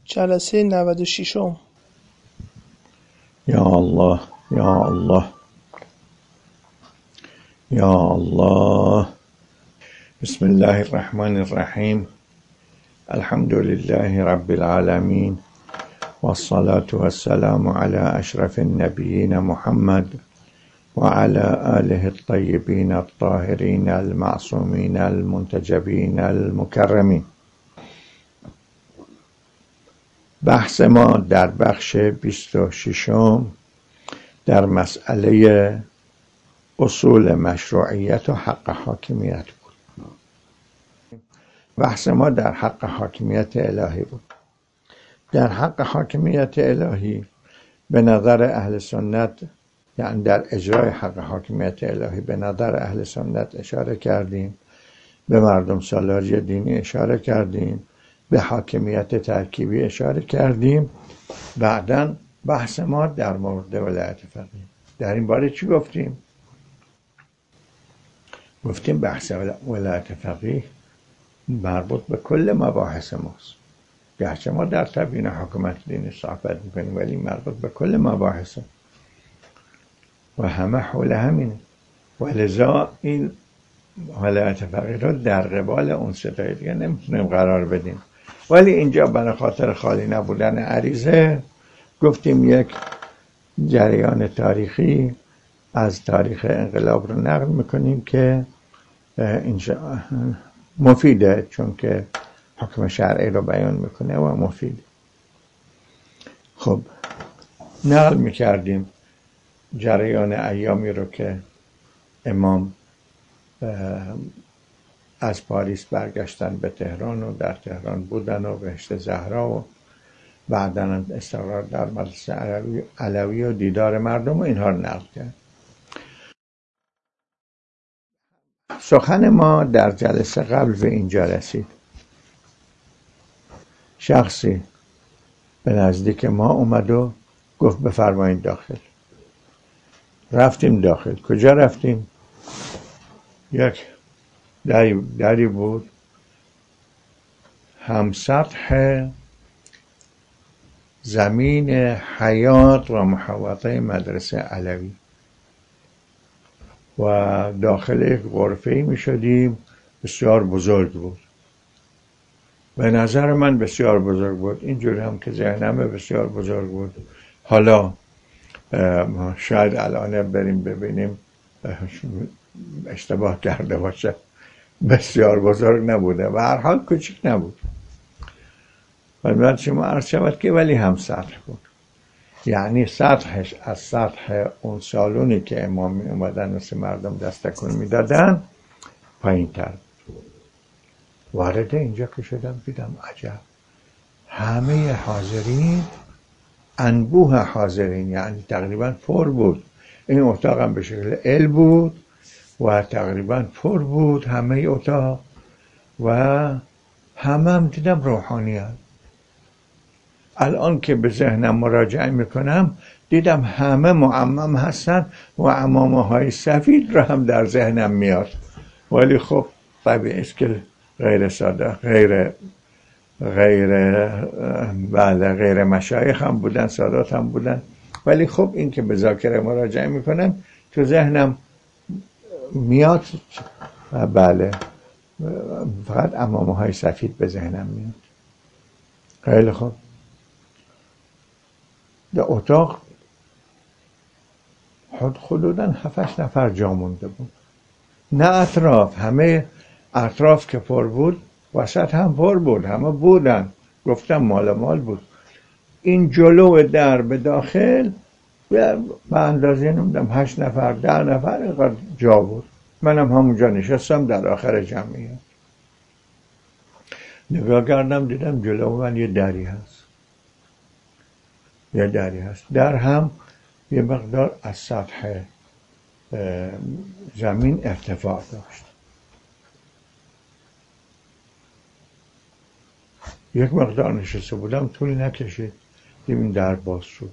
جلسه 96. یا الله یا الله یا الله. بسم الله الرحمن الرحیم. الحمد لله رب العالمین والصلاة والسلام على اشرف النبیین محمد وعلى آله الطیبین الطاهرین المعصومین المنتجبین المکرمین. بحث ما در بخش 26 در مسئله اصول مشروعیت و حق حاکمیت بود. بحث ما در حق حاکمیت الهی بود. در حق حاکمیت الهی به نظر اهل سنت، یعنی در اجرای حق حاکمیت الهی به نظر اهل سنت اشاره کردیم، به مردم سالاری دینی اشاره کردیم، به حاکمیت ترکیبی اشاره کردیم. بعداً بحث ما در مورد ولایت فقیه. در این باره چی گفتیم؟ گفتیم بحث ولایت فقیه مربوط به کل مباحث ماست. گرچه ما در تبیین حکومت دینی صحبت میکنیم ولی مربوط به کل مباحث و همه حول همینه. ولذا این ولایت فقیه رو در قبال اون ستای دیگه نمیتونیم قرار بدیم. ولی اینجا برای خاطر خالی نبودن عریضه گفتیم یک جریان تاریخی از تاریخ انقلاب رو نقل میکنیم که مفیده، چون که حکم شرعی رو بیان میکنه و مفیده. خب نقل میکردیم جریان ایامی رو که امام از پاریس برگشتن به تهران و در تهران بودن و بهشت زهرا و بعداً استقرار در مدرسه علوی و دیدار مردم و اینها رو نقل کرد. سخن ما در جلسه قبل به اینجا رسید. شخصی به نزدیک ما اومد و گفت بفرمایید داخل. رفتیم داخل. کجا رفتیم؟ یک دری بود همسطح زمین حیاط و محوطه مدرسه علوی و داخل یک غرفه‌ای می شدیم. بسیار بزرگ بود، به نظر من بسیار بزرگ بود. اینجوری هم که ذهنمه بسیار بزرگ بود. حالا شاید الان بریم ببینیم اشتباه کرده باشه. بسیار بزرگ نبوده و هر حال کوچک نبود. خدمت شما عرض شود که ولی هم سطح بود، یعنی سطحش از سطح اون سالونی که امام می اومدن مثل مردم دست تکون می دادن پایین تر. وارد اینجا که شدم دیدم عجب، همه حاضرین، انبوه حاضرین، یعنی تقریبا پر بود. این اتاق هم به شکل ال بود و تقریبا پر بود همه اتاق و هم دیدم روحانیت. الان که به ذهنم مراجعه میکنم دیدم همه معمم هستن و عمامه های سفید رو هم در ذهنم میاد. ولی خب طبیعی است که غیر ساده، غیر مشایخ هم بودن، سادات هم بودن. ولی خب این که به ذاکره مراجعه میکنم تو ذهنم میاد. بله، فقط عمامه های سفید به ذهنم میاد. خیلی خوب. در اتاق حدوداً 7-8 نفر جا مونده بود. نه اطراف، همه اطراف که پر بود وسط هم پر بود، همه بودن. گفتم مال بود. این جلو در به داخل به اندازه نمیدونم 8 نفر 10 نفر اینقدر جا بود. منم همونجا نشستم در آخر جمعیت. نگاه کردم دیدم جلو من یه دری هست. در هم یه مقدار از سطح زمین ارتفاع داشت. یک مقدار نشسته بودم، طول نکشید این در باز شد.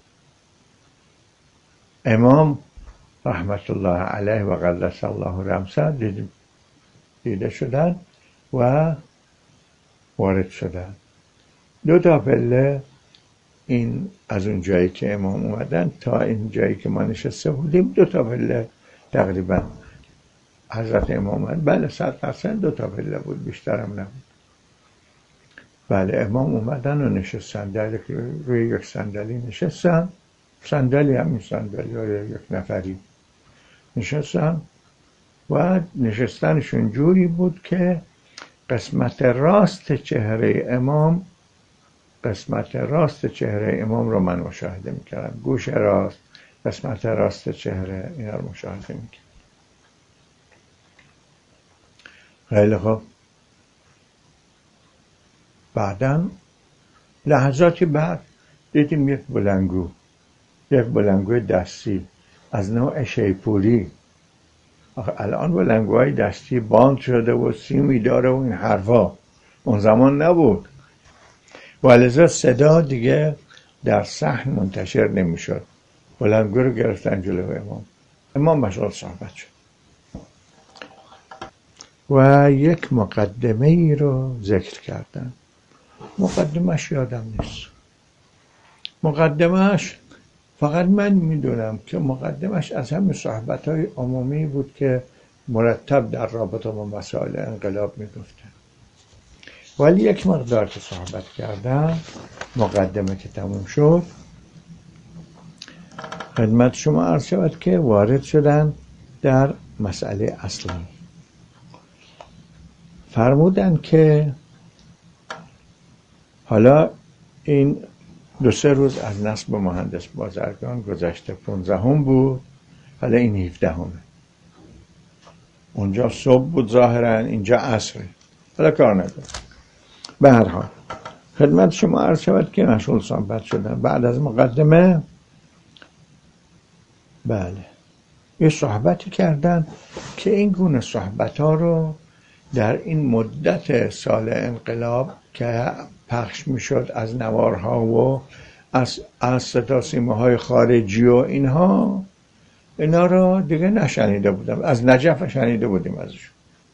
امام رحمت الله علیه و قدس الله رمسه دیده شدن و وارد شدن. 2 تا پله این از اون جایی که امام اومدن تا این جایی که ما نشسته بودیم 2 تا پله تقریبا حضرت امام اومد. بله 100% 2 تا پله بود، بیشترم نبود. بله امام اومدن و نشستن، در روی یک صندلی نشستن، صندلی همین صندلی های یک نفری نشستن و نشستنشون جوری بود که قسمت راست چهره امام رو من مشاهده میکردم، گوش راست، قسمت راست چهره اینا رو مشاهده میکردم. خیلی خوب. بعداً لحظاتی بعد دیدیم یک بلنگوی دستی از نوع شیپوری. الان بلنگوهای دستی باند شده و سیمی داره و این حرفا، اون زمان نبود و لذا صدا دیگه در صحن منتشر نمیشد. بلنگو رو گرفتن جلوی امام مشغول صحبت شد و یک مقدمه ای رو ذکر کردن. مقدمش یادم نیست. مقدمش فقط من میدونم که مقدمش از همین صحبت‌های عمومی بود که مرتب در رابطه با مسائل انقلاب میگفتن. ولی یک مقدار که صحبت کردن، مقدمه که تموم شد، خدمت شما عرض شود که وارد شدن در مسئله اصلی. فرمودن که حالا این 2-3 روز از نصب مهندس بازرگان گذشته، 15 بود، حالا این 17. اونجا صبح بود ظاهرا، اینجا عصر، حالا کار نداره. به هر حال خدمت شما عرض شود که مشغول صحبت شدن. بعد از مقدمه بله یه صحبتی کردن که این گونه صحبت ها رو در این مدت سال انقلاب که پخش میشد از نوارها و از ستاسیمه خارجی و اینا رو دیگه نشنیده بودم. از نجف شنیده بودیم ازشون.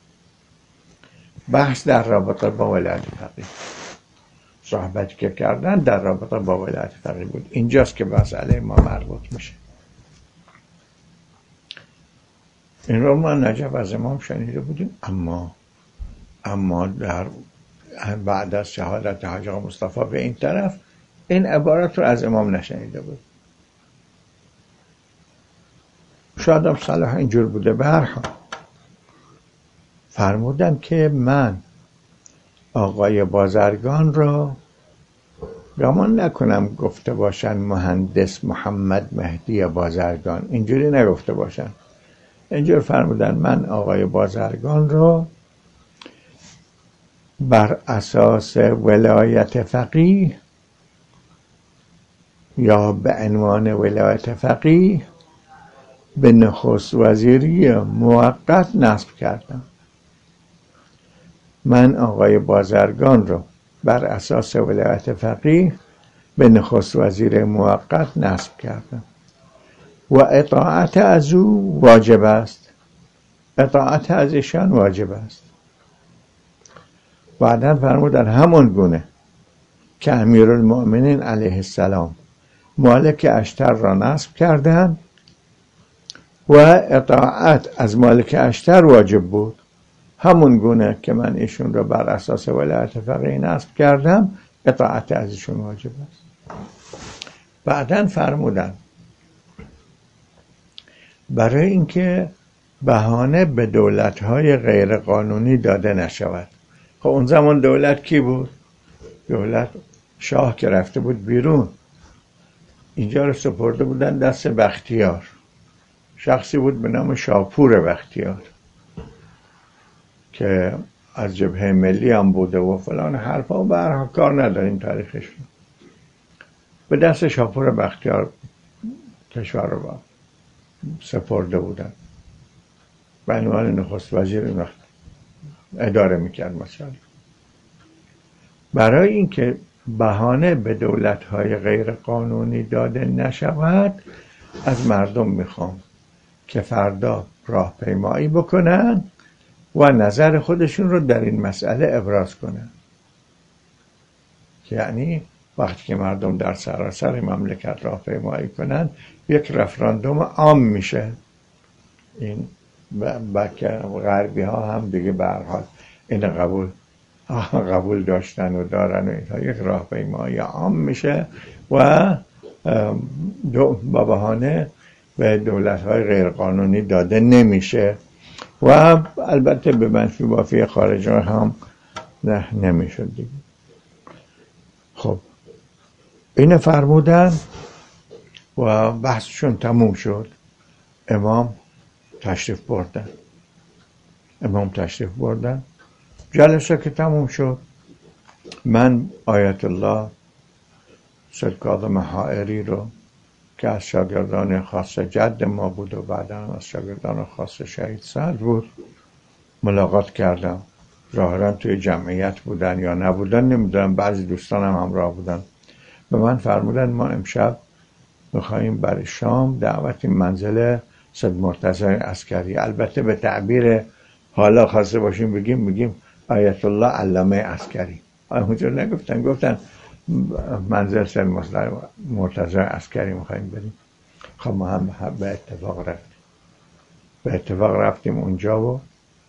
بحث در رابطه با ولایت فقیه، صحبتی که کردن در رابطه با ولایت فقیه بود. اینجاست که مسئله ما مربوط میشه. این رو ما نجف از امام شنیده بودیم، اما در بعد از شهادت حاج آقا مصطفی به این طرف این عبارت رو از امام نشنیده بود. شاید هم صلاح اینجور بوده. به هر حال فرمودن که من آقای بازرگان را گمان نکنم گفته باشن مهندس محمد مهدی بازرگان، اینجوری نگفته باشن. اینجور فرمودن من آقای بازرگان را بر اساس ولایت فقیه یا به عنوان ولایت فقیه به نخست وزیری موقت نصب کردم. من آقای بازرگان را بر اساس ولایت فقیه به نخست وزیر موقت نصب کردم و اطاعت از او واجب است. اطاعت از ایشان واجب است. بعداً فرمودن همون گونه که امیرالمؤمنین علیه السلام مالک اشتر را نصب کردند و اطاعت از مالک اشتر واجب بود، همون گونه که من ایشون را بر اساس ولایت فقیه نصب کردم، اطاعت از ایشون واجب است. بعداً فرمودن برای اینکه بهانه به دولت‌های غیر قانونی داده نشود. خب اون زمان دولت کی بود؟ دولت شاه که رفته بود بیرون، اینجا رو سپرده بودن دست بختیار. شخصی بود به نام شاپور بختیار که از جبهه ملی هم بوده و فلان حرفا و برها کار نداریم تاریخش رو. به دست شاپور بختیار کشور رو سپرده بودن به عنوان نخست وزیر اداره میکرد. مثلا برای اینکه بهانه به دولت‌های غیر قانونی داده نشود، از مردم میخوام که فردا راهپیمایی بکنن و نظر خودشون رو در این مسئله ابراز کنن. یعنی وقتی که مردم در سراسر مملکت راهپیمایی کنن یک رفراندوم عام میشه. این بلکه غربی ها هم دیگه به هر حال این قبول داشتن و دارن و اینها. یک راهپیمایی عام میشه و با بهانه به دولت‌های غیرقانونی داده نمیشه و البته به منصوبافی خارج هم نمیشد دیگه. خب این فرمودن و بحثشون تموم شد. امام تشریف بردن. جلسه که تموم شد، من آیت الله سید کاظم حائری رو که از شاگردان خاص جد ما بود و بعدا از شاگردان خاص شهید سعد بود ملاقات کردم. ظاهرا توی جمعیت بودن یا نبودن نمیدونم، بعضی دوستانم همراه بودن. به من فرمودن ما امشب میخواییم برای شام دعوت منزل سید مرتضی عسکری، البته به تعبیر حالا خواسته باشیم بگیم آیت الله علامه عسکری. اونجور نگفتن، گفتن منزل سید مرتضی عسکری میخواییم بریم. خب ما هم به اتفاق رفتیم اونجا و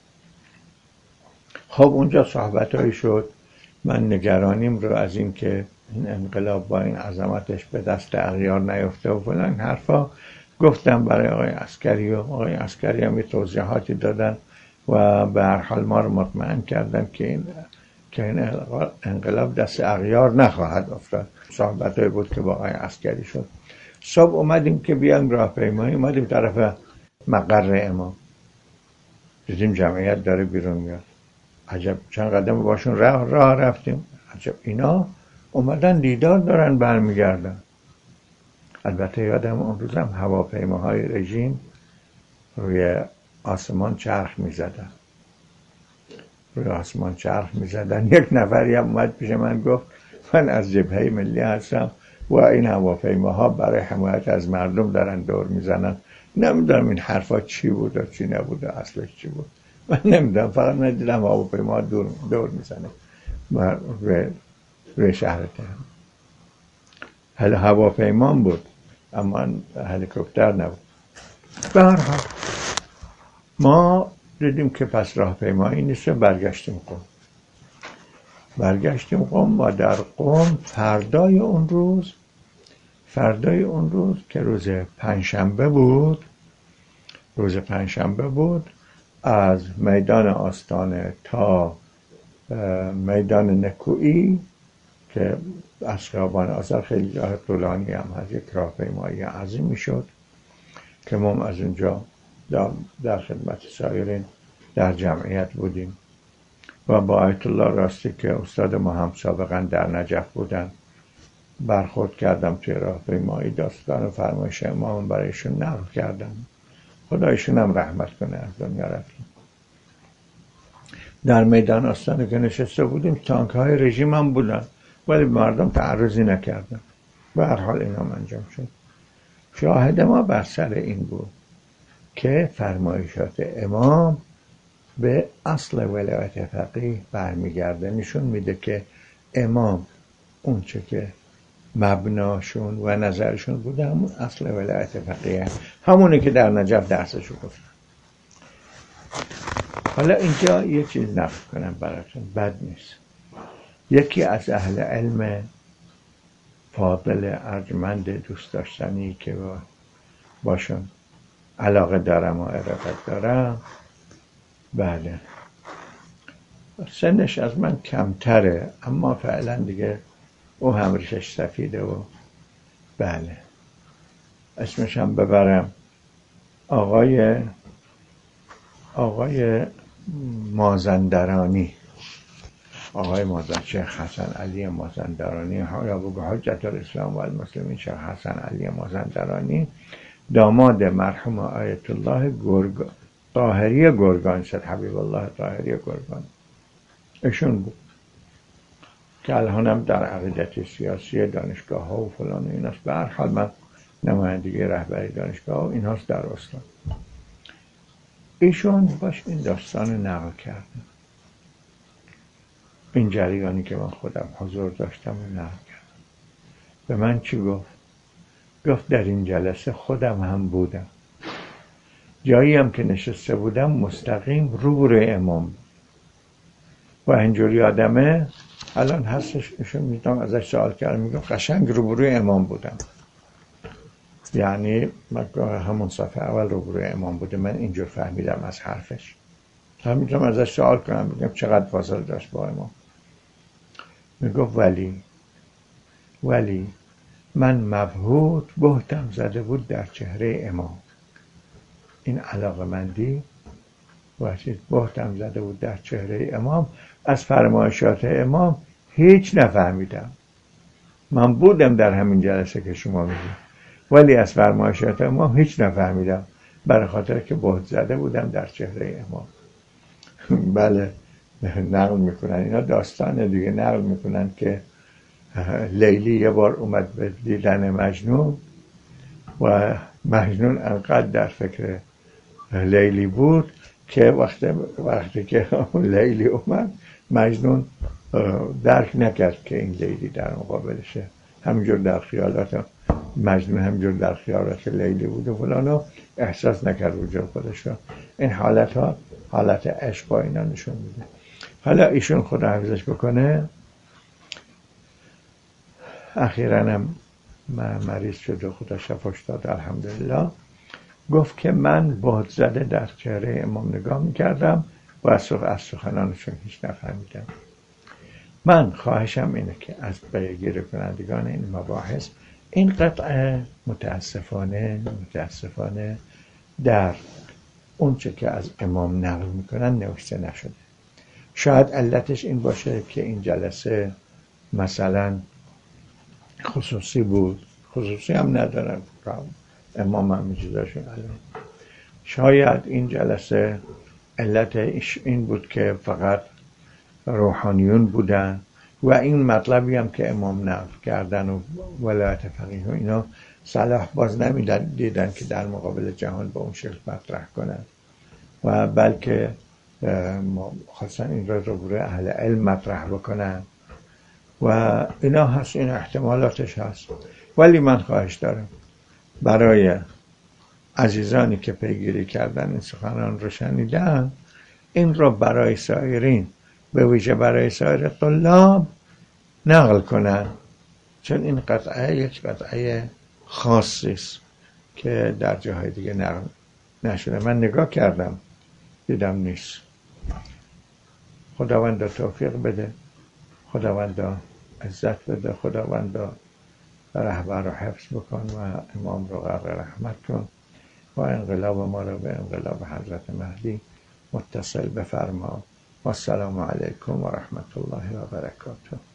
خب اونجا صحبتایی شد. من نگرانیم رو از این که این انقلاب با این عظمتش به دست اغیار نیفته و فلان حرفا گفتم برای آقای عسکری و آقای عسکری هم توضیحاتی دادن و به هر حال ما رو مطمئن کردن که این انقلاب دست اغیار نخواهد افتاد. صحبتایی بود که با آقای عسکری شد. صبح اومدیم که بیایم راهپیمایی، اومدیم طرف مقر امام، دیدیم جمعیت داره بیرون میاد. عجب، چند قدم باشون راه رفتیم، عجب اینا اومدن دیدار دارن برمیگردن. البته یادم اون روزم هواپیماهای رژیم روی آسمان چرخ میزدن. یک نفری هم اومد پیش من گفت من از جبهه ملی هستم و این هواپیماها برای حمایت از مردم دارن دور میزنن. نمیدونم این حرفا چی بود و چی نبود و اصلش چی بود، من نمیدونم. فقط من دیدم هواپیما دور میزنه روی شهر تهران. هواپیما بود اما هلیکوپتر نبود. به هر حال ما دیدیم که پس راهپیمایی نیست، برگشتیم قم و در قم فردای اون روز که روز پنجشنبه بود از میدان آستانه تا میدان نکویی که از خیابان آزاد خیلی راه طولانی هم هست، یک راهپیمایی عظیم میشد که ما از اونجا در خدمت سایرین در جمعیت بودیم و با آیت الله راستی که استاد ما هم سابقا در نجف بودن برخورد کردم توی راهپیمایی. داستان فرمایش امام برایشون نقل کردم، خدایشون هم رحمت کنه، از دنیا رفتیم. در میدان آستانه که نشسته بودیم تانک های رژیم هم بودن ولی مردم تعرضی نکردن. به هر حال اینا انجام شد. شاهد ما بر سر این بود که فرمایشات امام به اصل ولایت فقیه برمیگرده، نشون میده که امام اون چه که مبناشون و نظرشون بوده همون اصل ولایت فقیه، همونه که در نجف درسشو گفتن. حالا اینجا یه چیز نقل کنم براتون، بد نیست. یکی از اهل علم فاضل ارجمند دوست داشتنی که باشون علاقه دارم و عرفت دارم، بله سنش از من کمتره اما فعلا دیگه او هم ریشش سفیده و بله اسمش هم ببرم آقای مازندرانی، شیخ حسن علی مازندرانی، یا بگو حجت الاسلام و المسلمین شیخ حسن علی مازندرانی، داماد مرحوم آیت الله طاهری گرگان، سید حبیب الله طاهری گرگان ایشون بود که الانم در عقیدت سیاسی دانشگاه ها و فلان ایناست. به هر حال من نمایندگی رهبری دانشگاه و ایناست در استان. ایشون باش این داستان نقل کردن. این جریانی که من خودم حضور داشتم و نقل کردم. به من چی گفت؟ گفت در این جلسه خودم هم بودم، جایی هم که نشسته بودم مستقیم روبروی امام بود و اینجوری آدمه الان هستش، ایشون میتونم ازش سوال کردم، میگم قشنگ روبروی امام بودم، یعنی همون صفحه اول روبروی امام بوده. من اینجور فهمیدم از حرفش. هم میتونم ازش سوال کنم، میگم چقدر فاصله داشت با امام؟ میگفت ولی من مبهوت بهتم زده بود در چهره امام. این علاقمندی و بهتم زده بود در چهره امام. از فرمایشات امام هیچ نفهمیدم. من بودم در همین جلسه که شما میگید، ولی از فرمایشات امام هیچ نفهمیدم، برای خاطر که بهت زده بودم در چهره امام. بله، نقل میکنن اینا، داستان دیگه نقل میکنن که لیلی یه بار اومد به دیدن مجنون و مجنون انقدر در فکر لیلی بود که وقتی که لیلی اومد مجنون درک نکرد که این لیلی در مقابلشه، همینجور در خیالات مجنون همینجور در خیالات لیلی بود و فلانو احساس نکرد وجود خودش رو. این حالت عشق با اینا نشون میده. حالا ایشون خدا حفظش بکنه اخیراً هم مریض شد و خدا شفاش داد الحمدلله. گفت که من بهت زده در چهره امام نگاه میکردم و از سخنانشون هیچ نفهمیدم. من خواهشم اینه که از پیگیر کنندگان این مباحث این قطعه متاسفانه در اونچه که از امام نقل میکنن نوشته نشده. شاید علتش این باشه که این جلسه مثلا خصوصی بود، خصوصی هم ندارن امام هم چیزاشون الان. شاید این جلسه علت این بود که فقط روحانیون بودن و این مطلبی هم که امام نقل کردن و ولایت فقیه و اینا صلاح باز دیدن که در مقابل جهان با اون شکل مطرح کنن و بلکه خواستن این را روبروی اهل علم مطرح بکنن و اینا هست، این احتمالاتش هست. ولی من خواهش دارم برای عزیزانی که پیگیری کردن این سخنان رو شنیدن، این رو برای سایرین، به ویژه برای سایر طلاب نقل کنن، چون این قطعه یک قطعه خاصی است که در جاهای دیگه نقل نشده. من نگاه کردم دیدم نیست. خداوند توفیق بده، خداوند عزت بده، خداوند رهبر رو حفظ بکن و امام رو غرق رحمت کن و انقلاب ما رو به انقلاب حضرت مهدی متصل بفرما. و السلام علیکم و رحمت الله و برکاته.